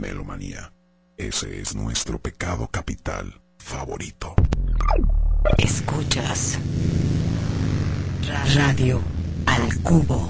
melomanía. Ese es nuestro pecado capital favorito. Escuchas Radio al Cubo.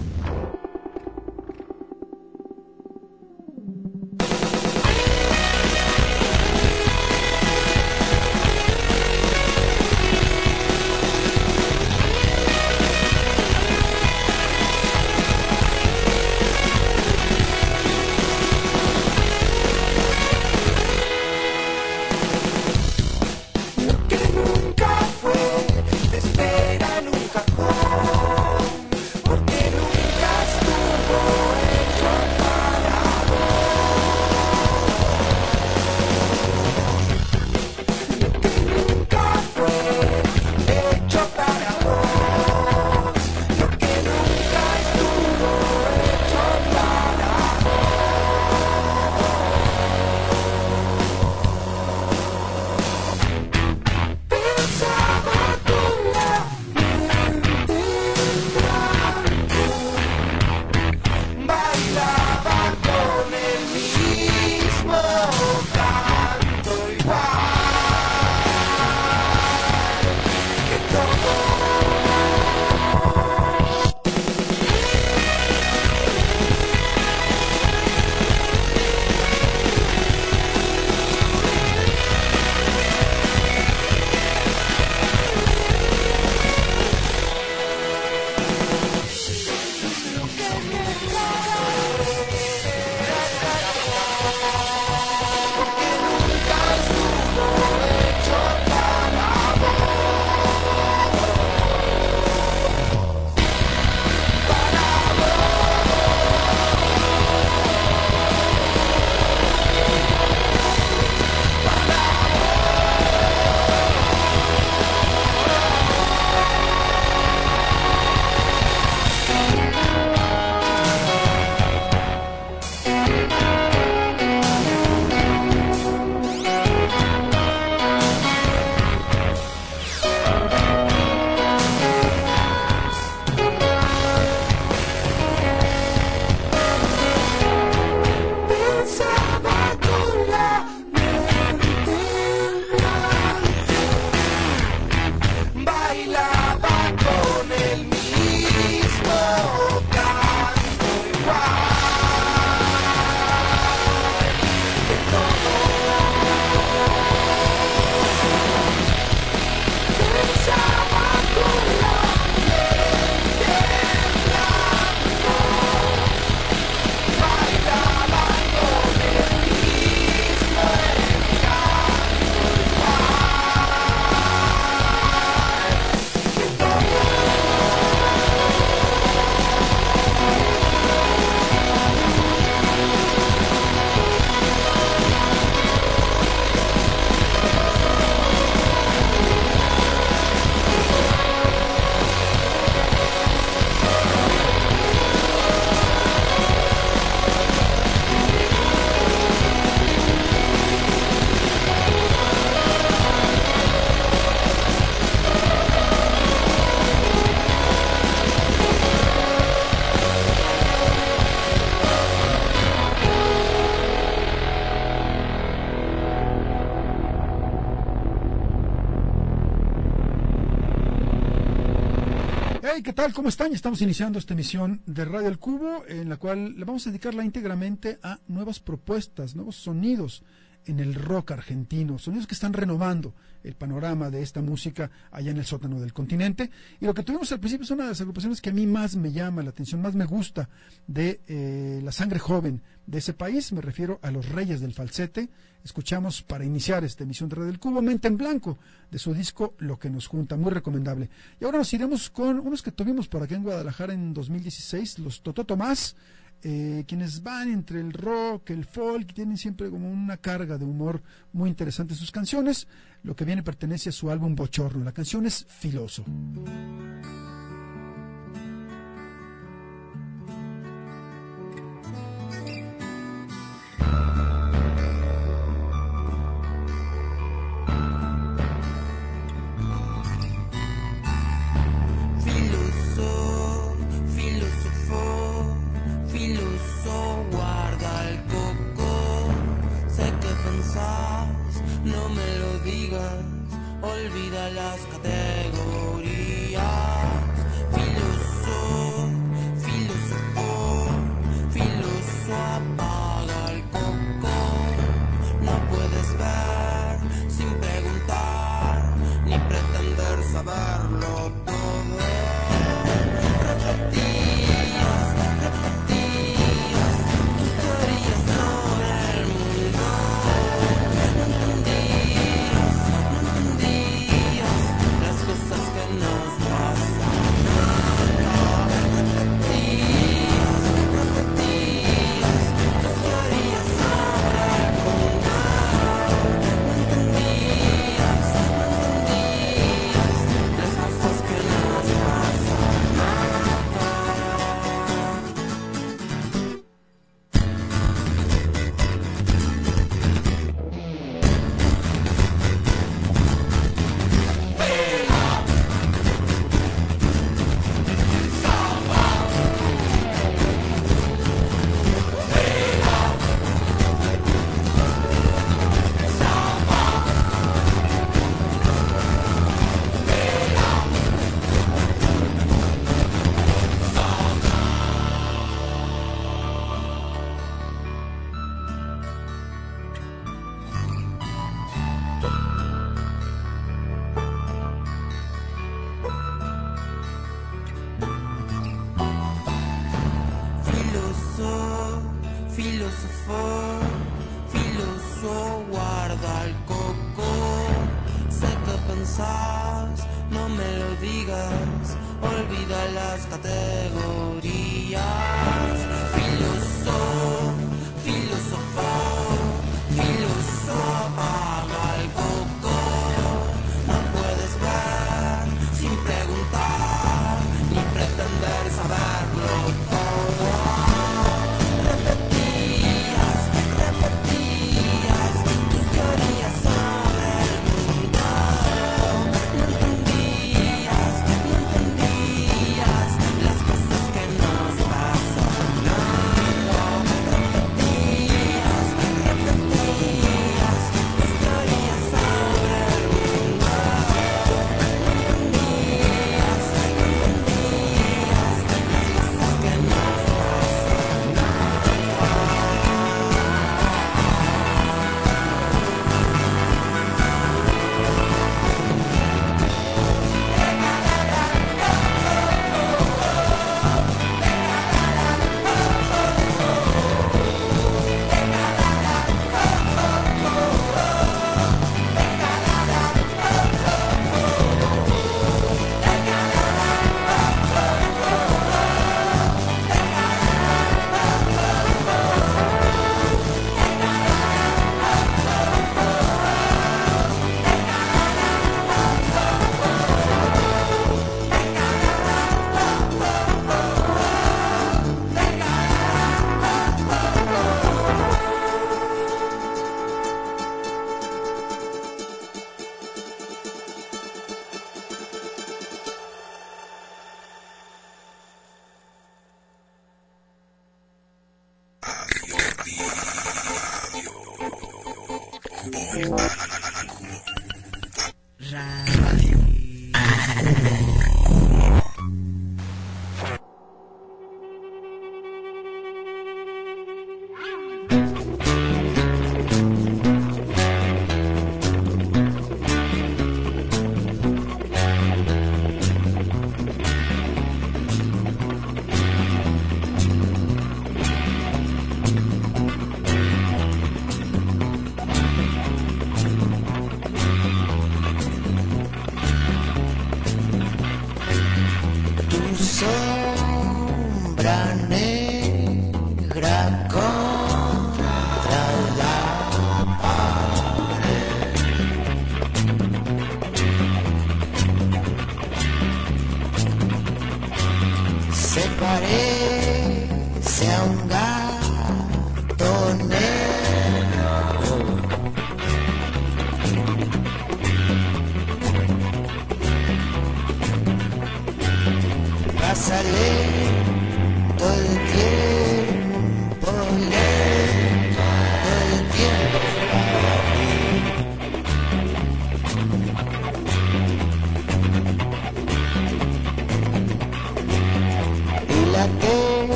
Hey, ¿qué tal? ¿Cómo están? Estamos iniciando esta emisión de Radio El Cubo, en la cual le vamos a dedicarla íntegramente a nuevas propuestas, nuevos sonidos en el rock argentino, sonidos que están renovando el panorama de esta música allá en el sótano del continente. Y lo que tuvimos al principio es una de las agrupaciones que a mí más me llama la atención, más me gusta de la sangre joven de ese país. Me refiero a los Reyes del Falsete. Escuchamos para iniciar esta emisión de Radio del Cubo Mente en Blanco, de su disco Lo que nos junta, muy recomendable. Y ahora nos iremos con unos que tuvimos por acá en Guadalajara en 2016, los Totó Tomás, quienes van entre el rock, el folk, tienen siempre como una carga de humor muy interesante en sus canciones. Lo que viene pertenece a su álbum Bochorno. La canción es Filoso. pensás, no me lo digas, olvida las categorías. Filoso, apaga el coco. No puedes ver sin preguntar, ni pretender saberlo todo. Repetías tus teorías sobre el mundo. No entendías las cosas que nos pasan. Repetías tus teorías sobre el mundo. No entendías las cosas que nos pasan. Filoso, guarda el coco. Sé que pensás, no me lo digas, olvida las categorías. Filoso, apaga el coco. No puedes ver sin preguntar, ni pretender saberlo todo. Repetías tus teorías sobre el mundo. No entendías las cosas que nos pasan. Repetías tus teorías sobre el mundo. No entendías las cosas que nos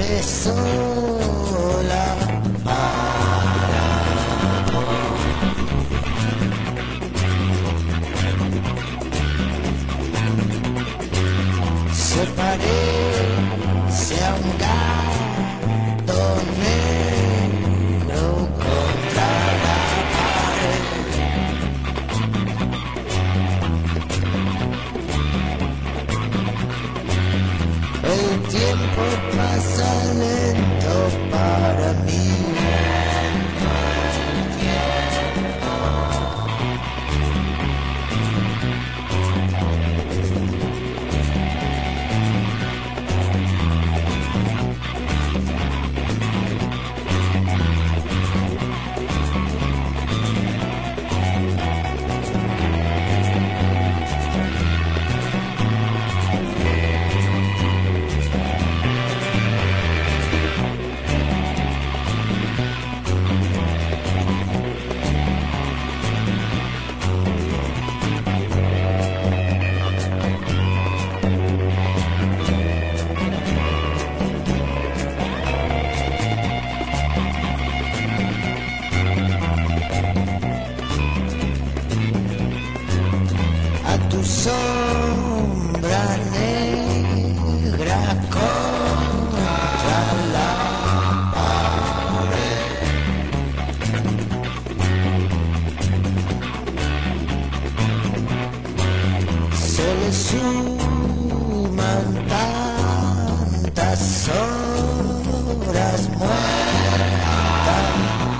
esté sola para vos. Se parece a un gato negro contra la pared. El tiempo pasa lento para mí. Tu sombra negra contra la pared. Se le suman tantas horas muertas.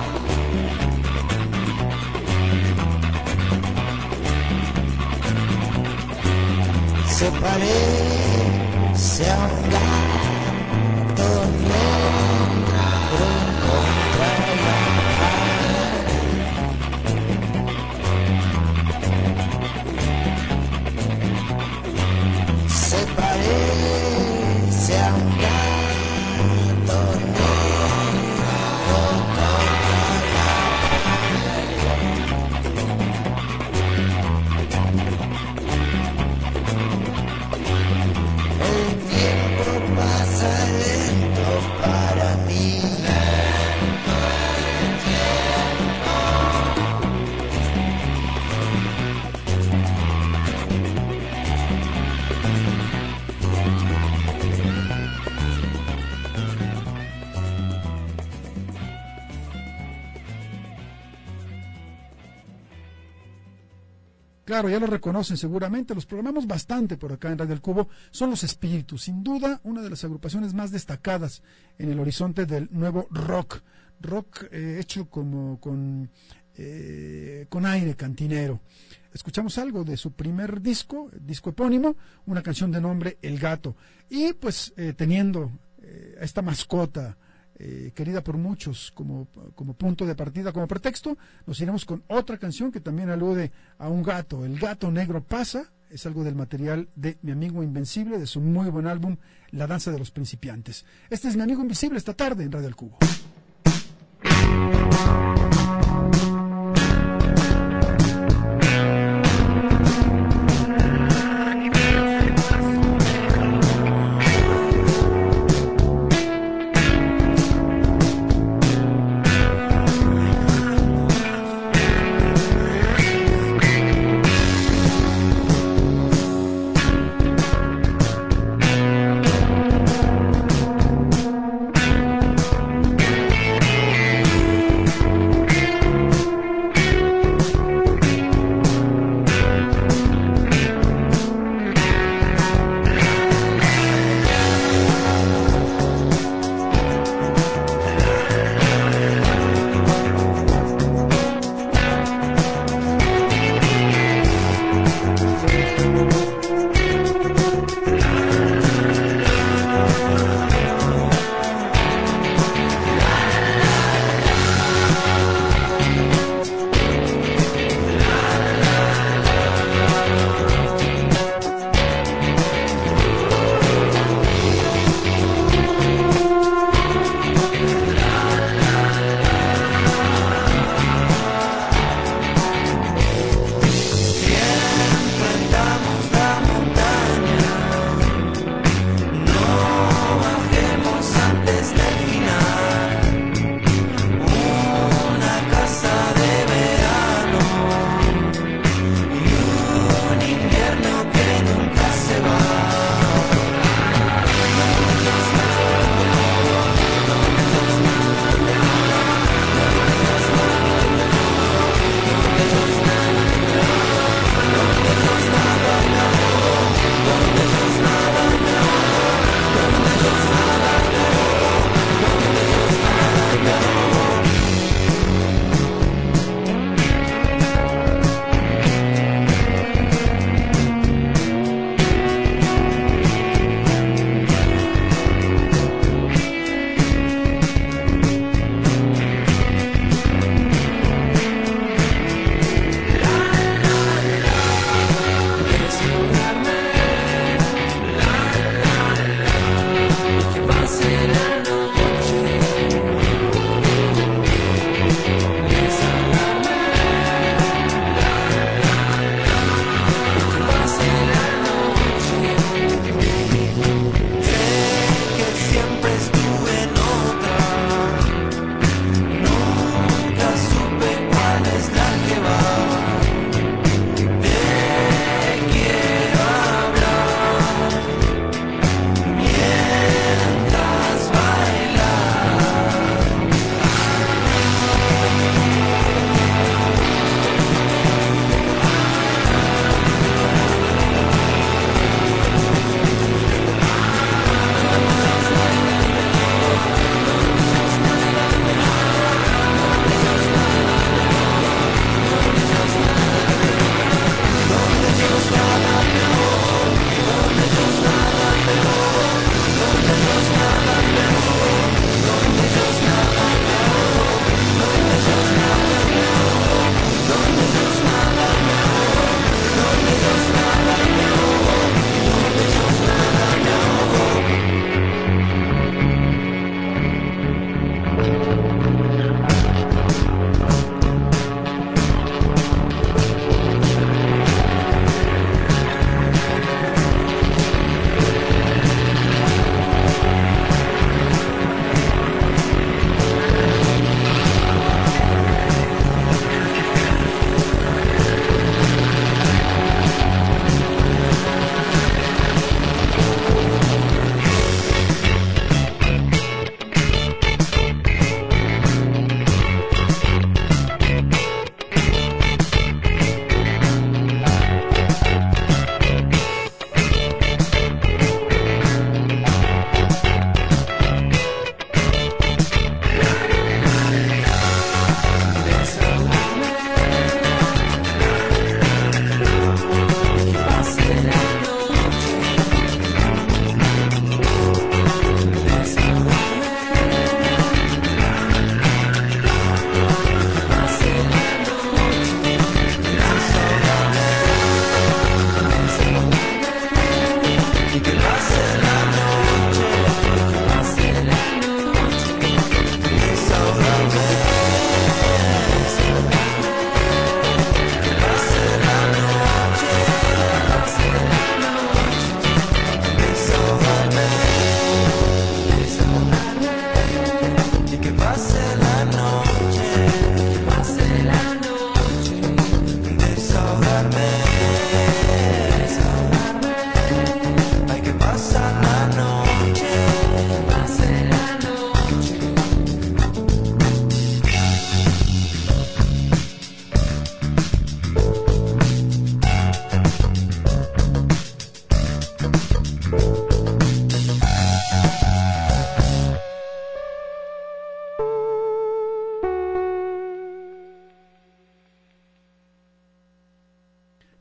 Se parece a un gato negro contra la pared. Se parece a un gato negro contra la El tiempo pasa lento para mí. Claro, ya lo reconocen seguramente, los programamos bastante por acá en Radio El Cubo, son Los Espíritus, sin duda una de las agrupaciones más destacadas en el horizonte del nuevo rock hecho como con aire cantinero. Escuchamos algo de su primer disco epónimo, una canción de nombre El Gato, y pues teniendo a esta mascota querida por muchos como punto de partida, como pretexto, nos iremos con otra canción que también alude a un gato. El gato negro pasa, es algo del material de Mi Amigo Invencible, de su muy buen álbum La Danza de los Principiantes. Este es Mi Amigo Invisible esta tarde en Radio El Cubo.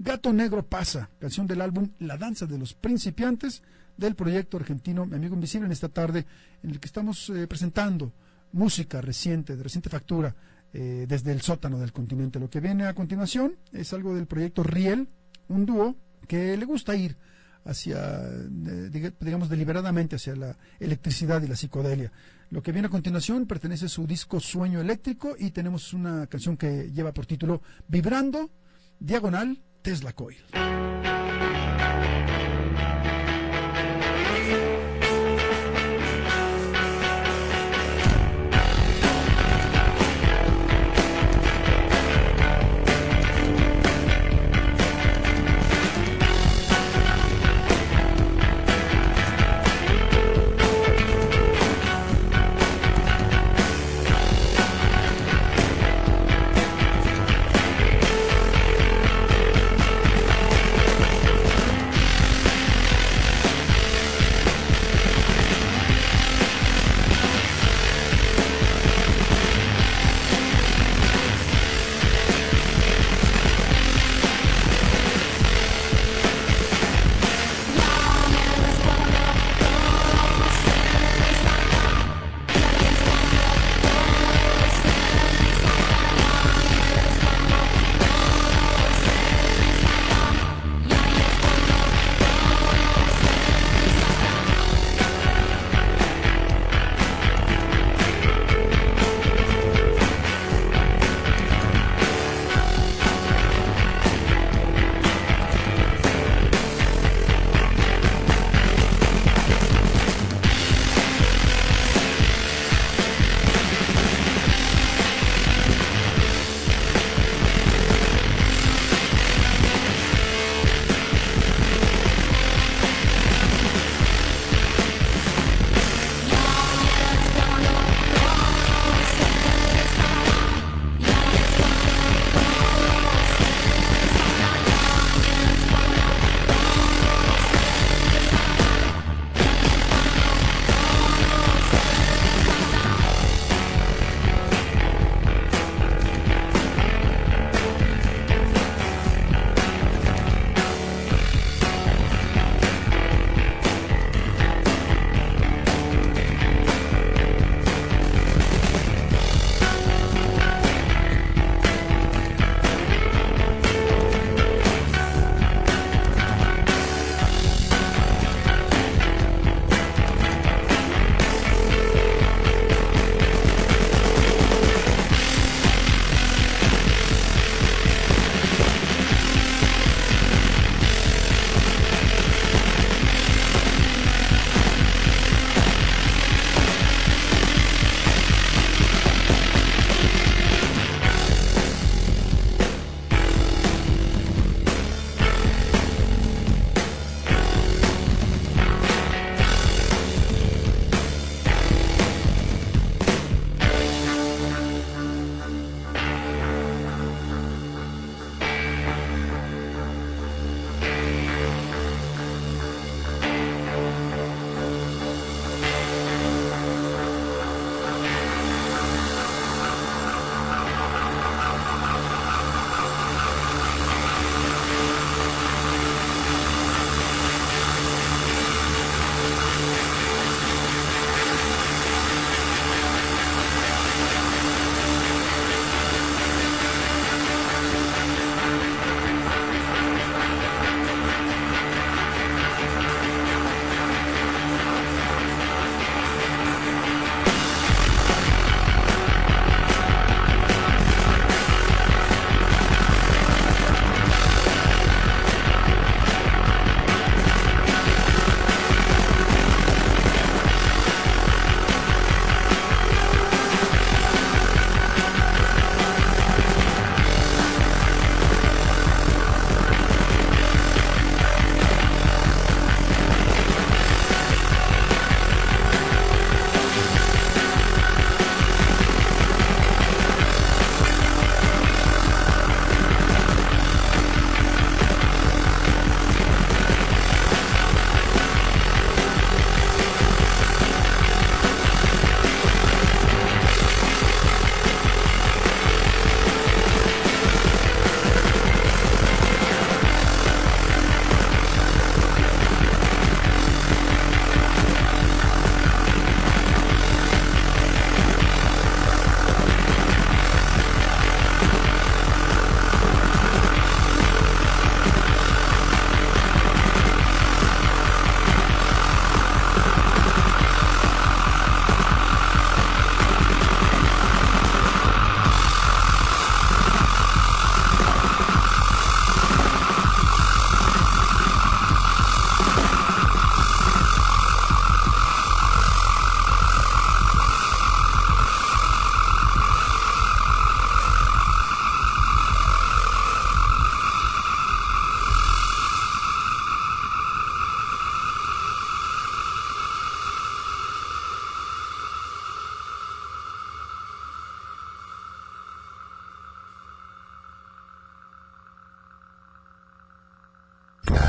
Gato Negro Pasa, canción del álbum La Danza de los Principiantes, del proyecto argentino Mi Amigo Invisible, en esta tarde en el que estamos presentando música reciente, de reciente factura, desde el sótano del continente. Lo que viene a continuación es algo del proyecto Riel, un dúo que le gusta ir hacia, digamos, deliberadamente hacia la electricidad y la psicodelia. Lo que viene a continuación pertenece a su disco Sueño Eléctrico y tenemos una canción que lleva por título Vibrando, diagonal, Tesla Coil.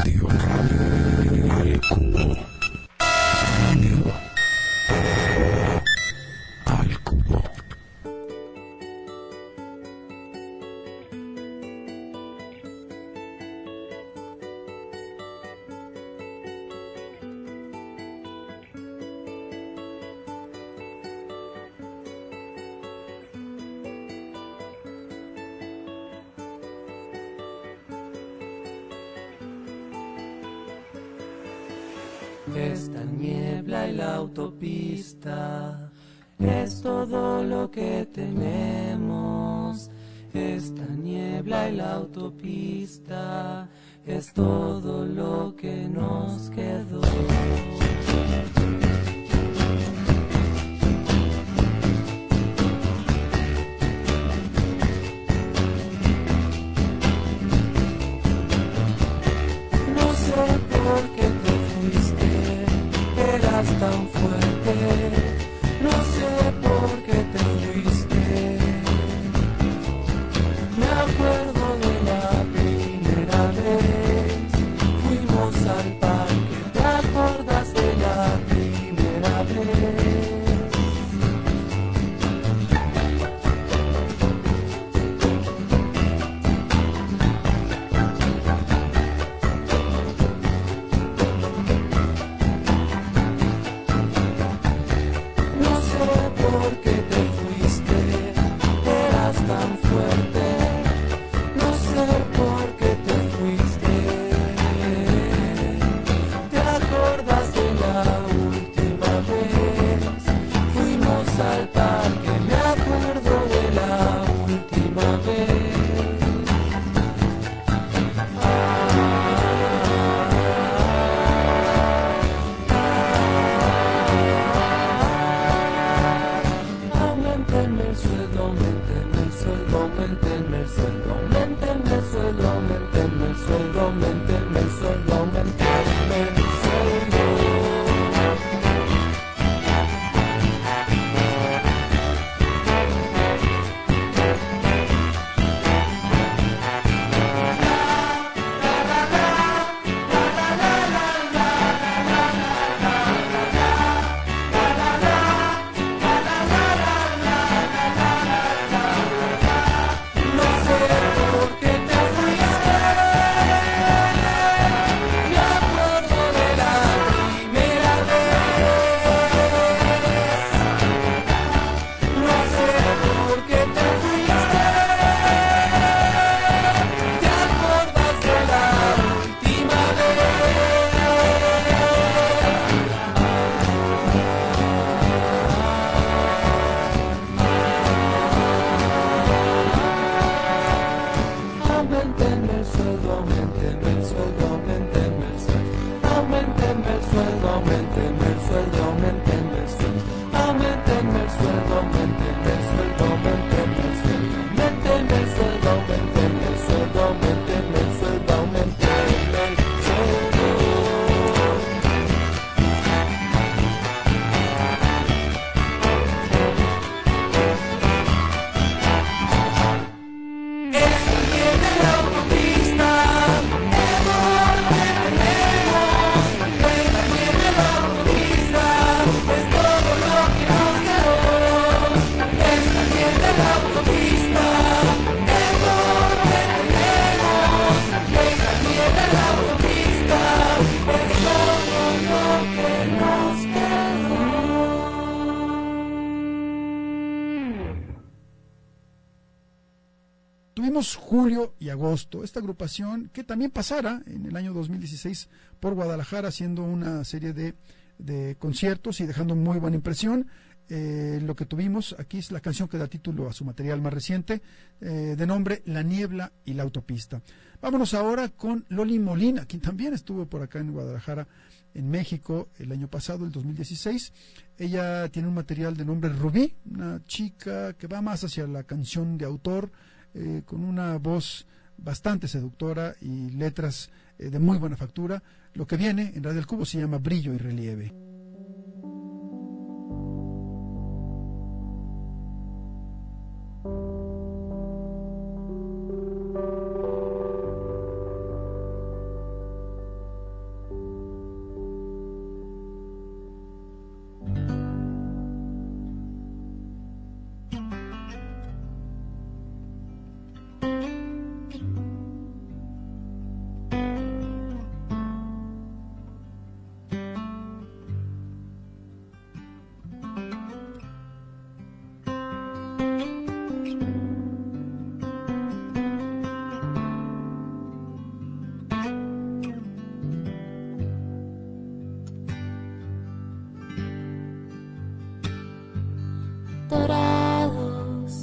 Radio al cubo. Radio al cubo. Esta niebla y la autopista es todo lo que tenemos. Esta niebla y la autopista es todo lo que nos quedó. No sé por qué te fuiste, eras tan fuerte. No sé por qué te fuiste. Me acuerdo de la primera vez. Fuimos al parque, ¿te acuerdas de la primera vez? No sé por qué te fuiste, eras tan fuerte. No sé por qué te fuiste. ¿Te acuerdas de la última vez? Fuimos al parque, me acuerdo de la última vez. Aumentenme el sueldo, aumentenme el sueldo, aumentenme el sueldo, aumentenme el sueldo, aumentenme el sueldo, aumentenme el sueldo, aumentenme el sueldo. No sé por qué te fuiste. Me acuerdo de la primera vez. No sé por qué te fuiste. ¿Te acuerdas de la última Aumentenme el sueldo, aumentenme el sueldo, aumentenme el sueldo, aumentenme el sueldo, aumentenme el sueldo, aumentenme el sueldo, aumentenme el sueldo, aumentenme el sueldo, aumentenme el sueldo, aumentenme el sueldo, aumentenme el sueldo, aumentenme el sueldo, aumentenme el sueldo. Esta niebla en la autopista es todo lo que tenemos. Esta niebla en la autopista es todo lo que nos quedó. Esta niebla en la autopista es todo lo que tenemos. Esta niebla en la autopista es todo lo que nos quedó. Tuvimos julio y agosto, esta agrupación que también pasara en el año 2016 por Guadalajara haciendo una serie de conciertos y dejando muy buena impresión. Lo que tuvimos aquí es la canción que da título a su material más reciente, de nombre La Niebla y la Autopista. Vámonos ahora con Loli Molina, quien también estuvo por acá en Guadalajara, en México, el año pasado, el 2016. Ella tiene un material de nombre Rubí, una chica que va más hacia la canción de autor, con una voz bastante seductora y letras de muy buena factura. Lo que viene en Radio El Cubo se llama Brillo y Relieve. dorados,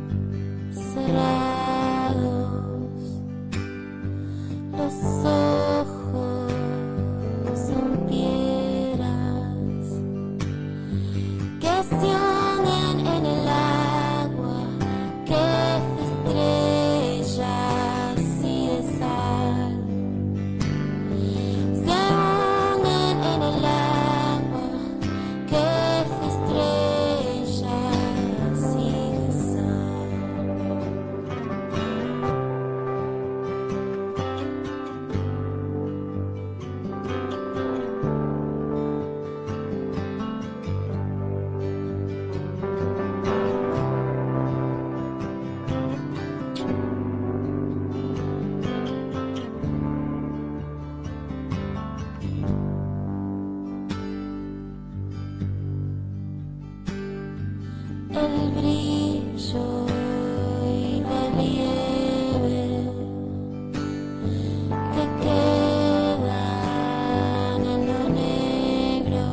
cerrados, los ojos son piedras que se hunden en el agua, que de estrellas y de sal. Se hunden en el agua, que de estrellas y de sal. El brillo y relieve que quedan en lo negro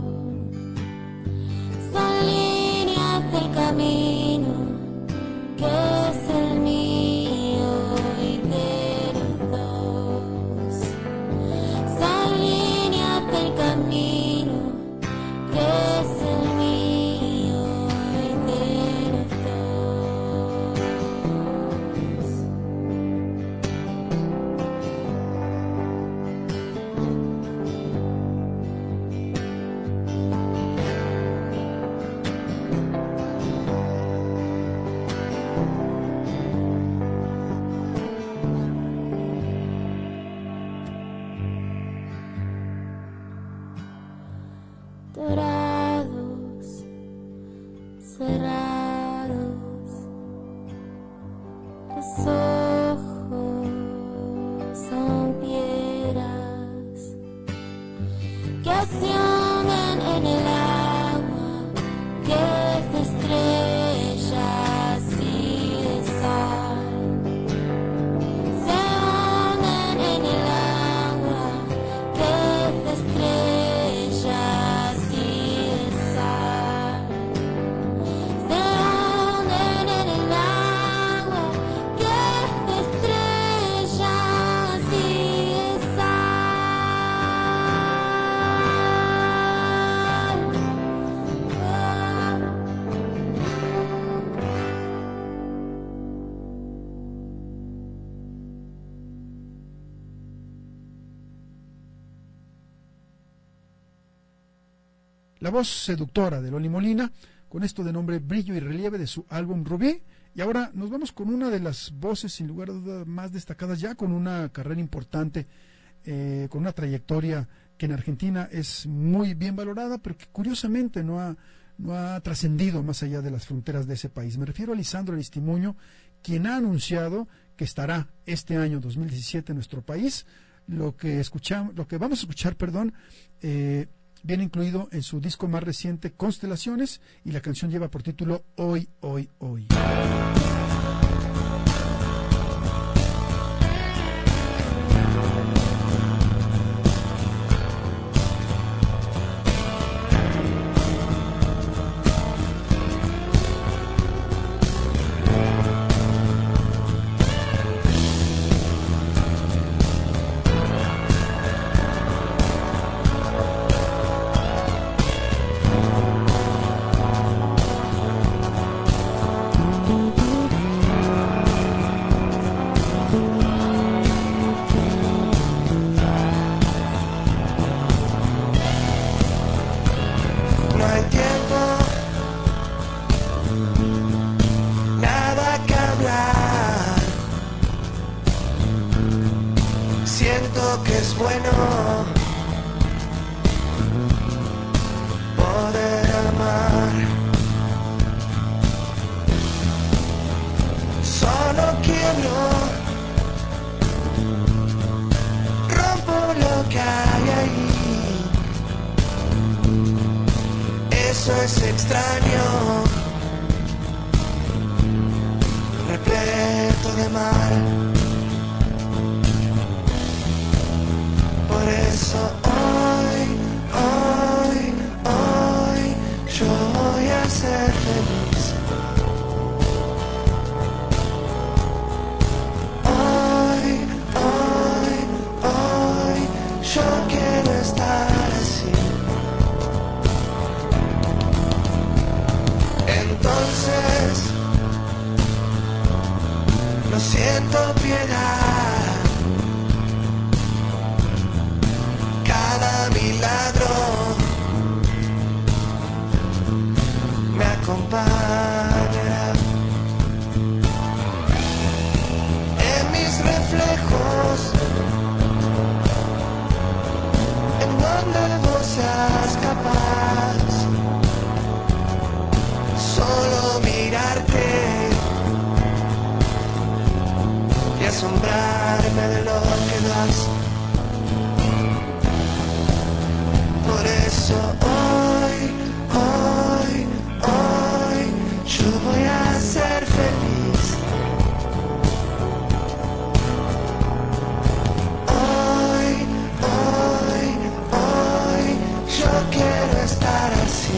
son líneas del camino que es el mío y de los dos. Son líneas del camino que es el mío y de los dos. Dorados, cerrados, los ojos son piedras que se hunden en el agua, que de estrellas y de sal. Se hunden en el agua, que de estrellas y de sal. Se hunden en el agua, que de estrellas y de La voz seductora de Loli Molina, con esto de nombre Brillo y Relieve de su álbum Rubí. Y ahora nos vamos con una de las voces, sin lugar a dudas, más destacadas, ya con una carrera importante, con una trayectoria que en Argentina es muy bien valorada, pero que curiosamente no ha trascendido más allá de las fronteras de ese país. Me refiero a Lisandro Aristimuño, quien ha anunciado que estará este año 2017 en nuestro país. Lo que vamos a escuchar, viene incluido en su disco más reciente, Constelaciones, y la canción lleva por título Hoy, Hoy, Hoy. No hay tiempo, nada que hablar. Siento que es bueno poder amar. Solo quiero rompo lo que hay ahí. Eso es extraño, repleto de mar. Por eso hoy, hoy, hoy yo voy a ser feliz. entonces no siento piedad. Cada milagro me acompaña. En mis reflejos, en donde vos seas capaz, solo mirarte y asombrarme de lo que das. Por eso hoy yo voy a ser feliz. Hoy yo quiero estar así.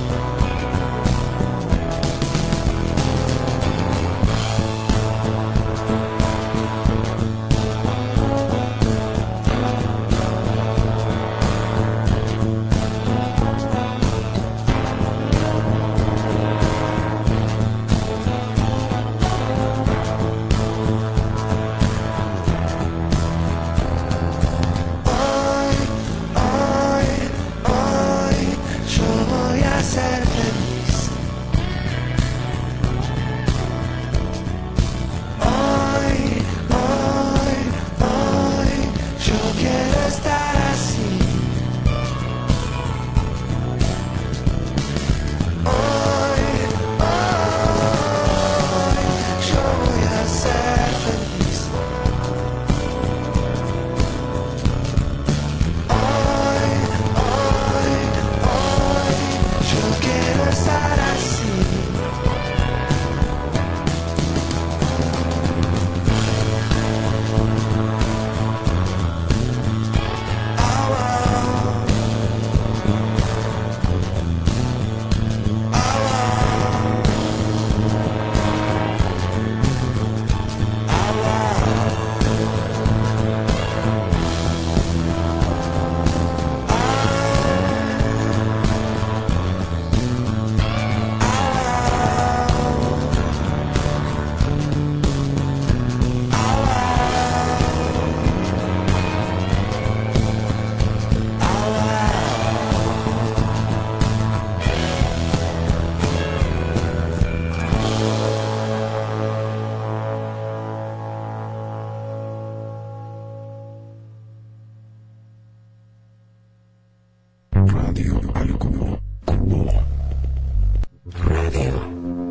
Ser feliz. Hoy yo quiero estar así. Hoy yo voy a ser feliz. Yo quiero estar así. Radio al cubo. Cubo. Radio.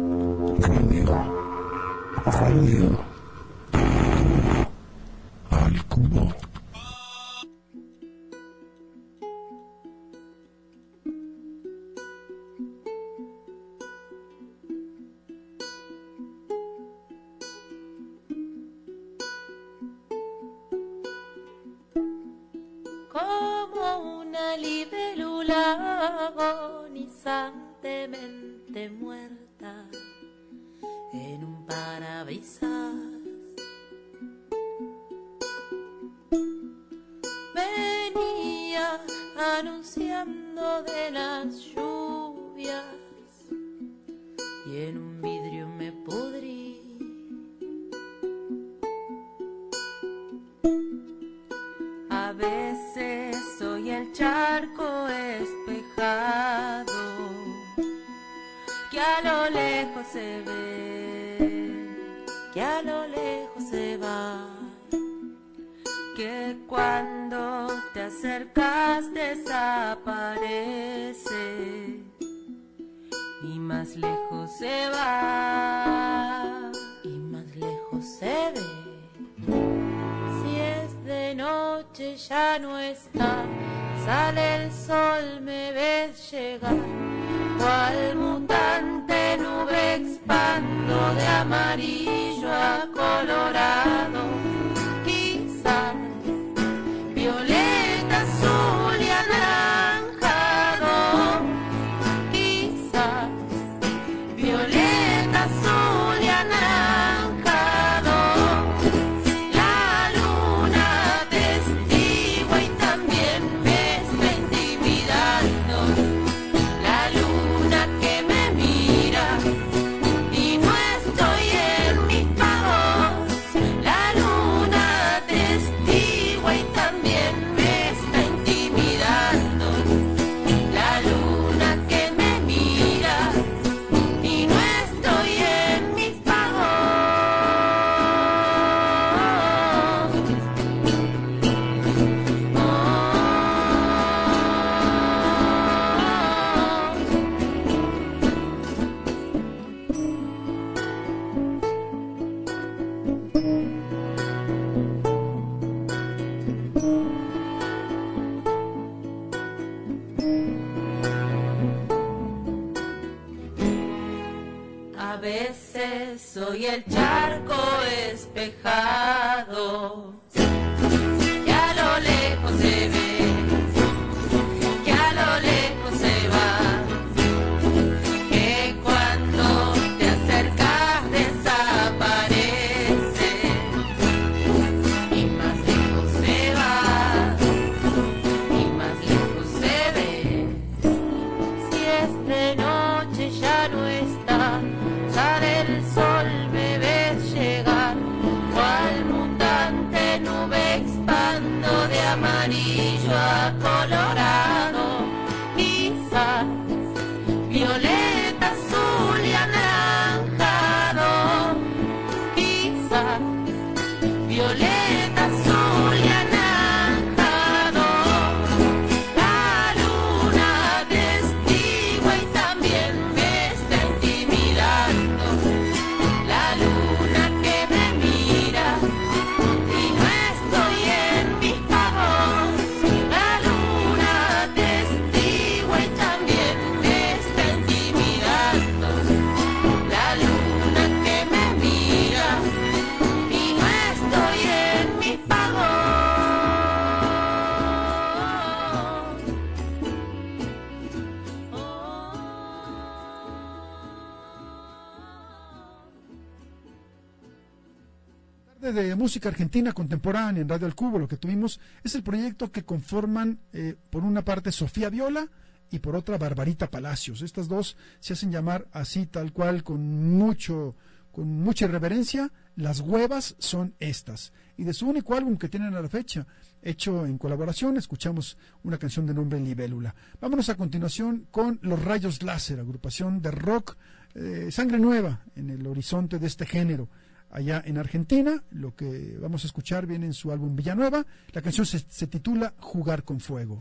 Al cubo. Como una libélula agonizantemente muerta en un parabrisas, venía anunciando de las lluvias y en un vidrio me pudrí. A veces soy el charco espejado que a lo lejos se ve, que a lo lejos se va, que cuando te acercas desaparece y más lejos se va y más lejos se ve. De noche ya no está, sale el sol, me ves llegar, cual mutante nube expando de amarillo a colorado, quizás violeta, azul y anaranjado, quizás violeta, azul y anaranjado. A veces soy el charco espejado, que a lo lejos se ve, que a lo lejos se va, que cuando te acercas desaparece y más lejos se va y más lejos se ve. Si es de noche ya no está, sale el sol, me ves llegar, cual mutante nube expando de amarillo a colorado, quizás violeta, azul y anaranjado, quizás violeta, azul y anaranjado. La luna testigo y también me está intimidando, la luna que me mira y no estoy en mis pagos. La luna testigo y también me está intimidando, la luna que me mira y no estoy en mis pagos. De música argentina contemporánea en Radio El Cubo. Lo que tuvimos es el proyecto que conforman por una parte Sofía Viola y por otra Barbarita Palacios. Estas dos se hacen llamar así, tal cual, con mucha irreverencia. Las Huevas son estas, y de su único álbum que tienen a la fecha, hecho en colaboración, escuchamos una canción de nombre Libélula. Vámonos a continuación con Los Rayos Láser, agrupación de rock, sangre nueva en el horizonte de este género. Allá en Argentina, lo que vamos a escuchar viene en su álbum Villanueva. La canción se titula Jugar con Fuego.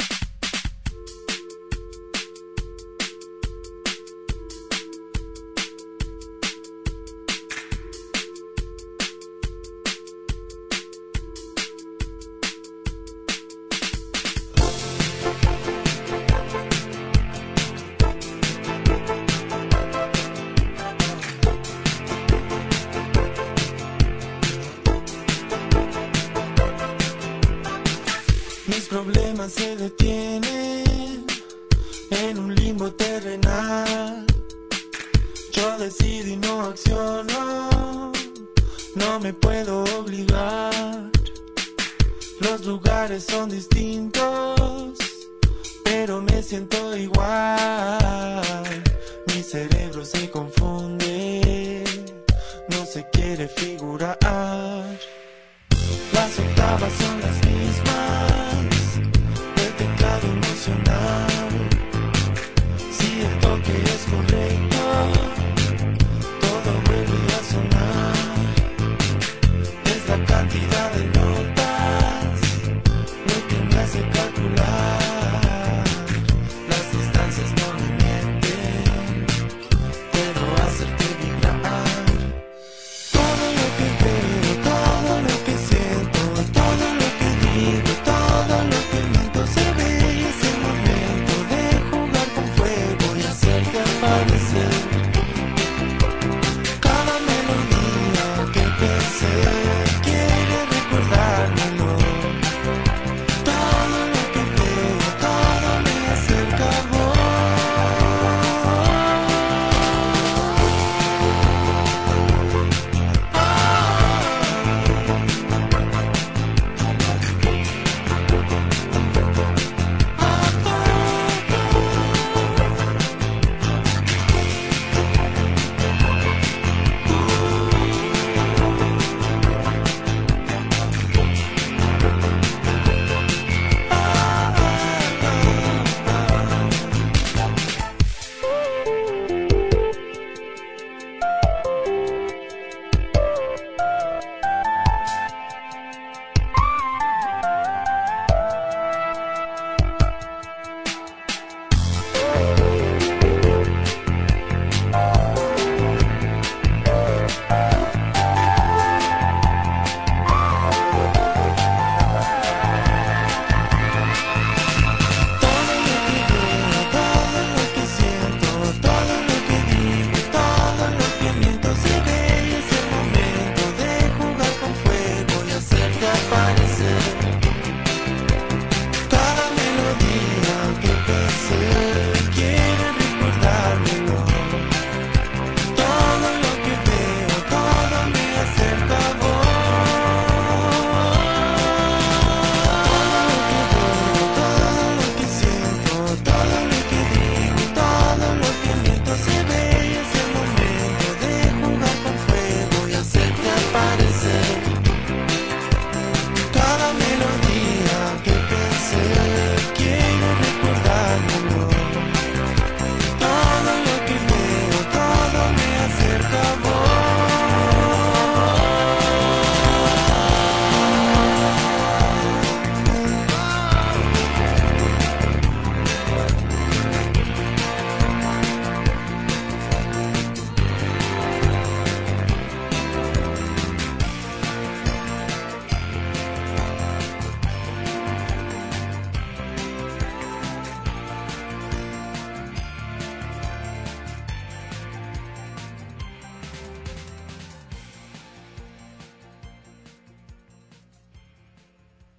Mis problemas se detienen en un limbo terrenal. Yo decido y no acciono, no me puedo obligar. Los lugares son distintos, pero me siento igual. Mi cerebro se confunde, no se quiere figurar. Las octavas son las mismas, el teclado emocional. Si el toque es correcto, todo vuelve a sonar. Es la cantidad de notas lo que me hace calcular. Las distancias no me mienten, puedo hacerte vibrar. Todo lo que veo, todo lo que siento, todo lo que digo, todo lo que miento se ve. Y es el momento de jugar con fuego y hacerte aparecer.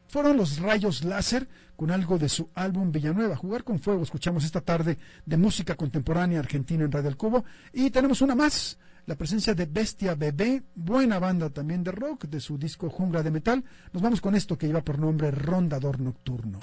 fueron los Rayos Láser con algo de su álbum Villanueva, Jugar con Fuego. Escuchamos esta tarde de música contemporánea argentina en Radio El Cubo. Y tenemos una más, la presencia de Bestia Bebé, buena banda también de rock, de su disco Jungla de Metal. Nos vamos con esto que lleva por nombre Rondador Nocturno.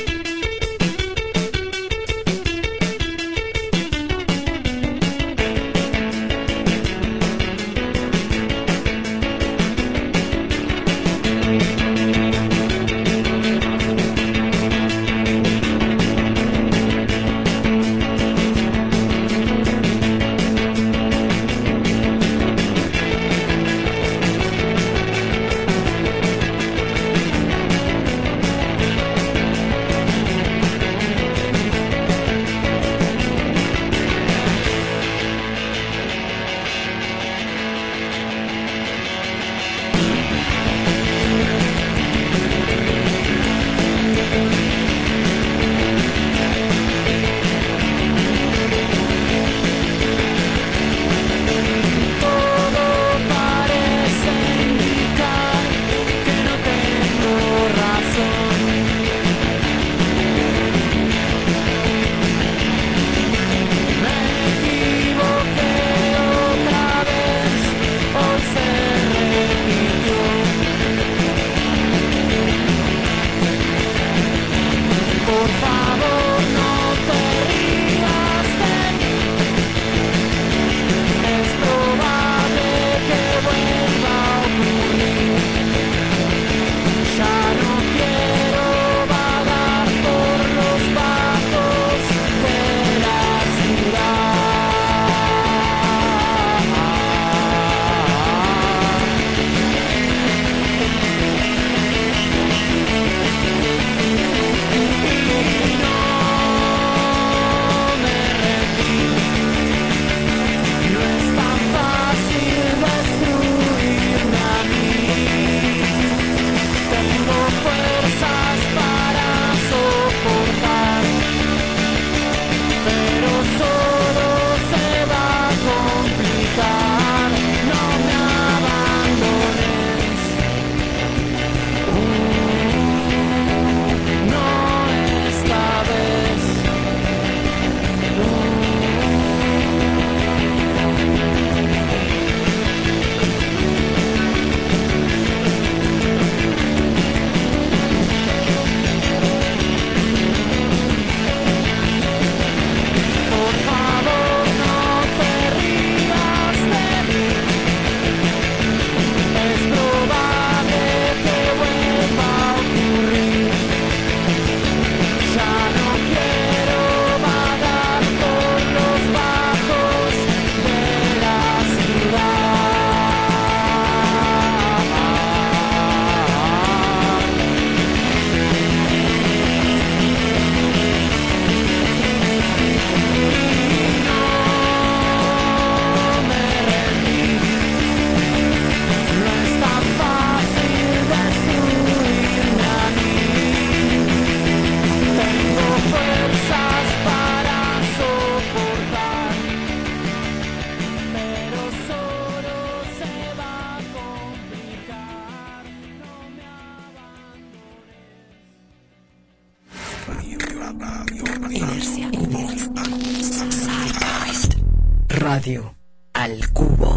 Radio Al Cubo.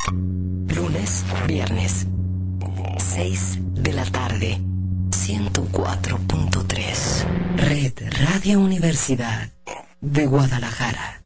Lunes, viernes, 6 de la tarde, 104.3. Red Radio Universidad de Guadalajara.